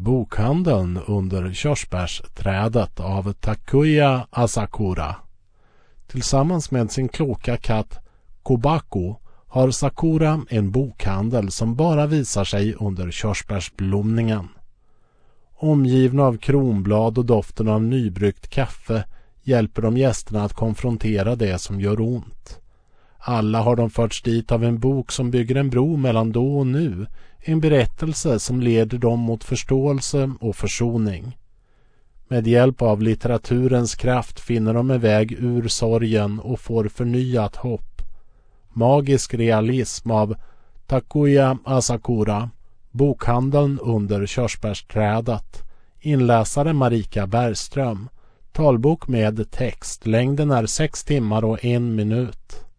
Bokhandeln under körsbärsträdet av Takuya Asakura. Tillsammans med sin kloka katt Kobako har Sakura en bokhandel som bara visar sig under körsbärsblomningen. Omgivna av kronblad och doften av nybryggt kaffe hjälper de gästerna att konfrontera det som gör ont. Alla har de förts dit av en bok som bygger en bro mellan då och nu, en berättelse som leder dem mot förståelse och försoning. Med hjälp av litteraturens kraft finner de en väg ur sorgen och får förnyat hopp. Magisk realism av Takuya Asakura, Bokhandeln under körsbärsträdet. Inläsare Marika Bergström. Talbok med text. Längden är 6 timmar och 1 minut.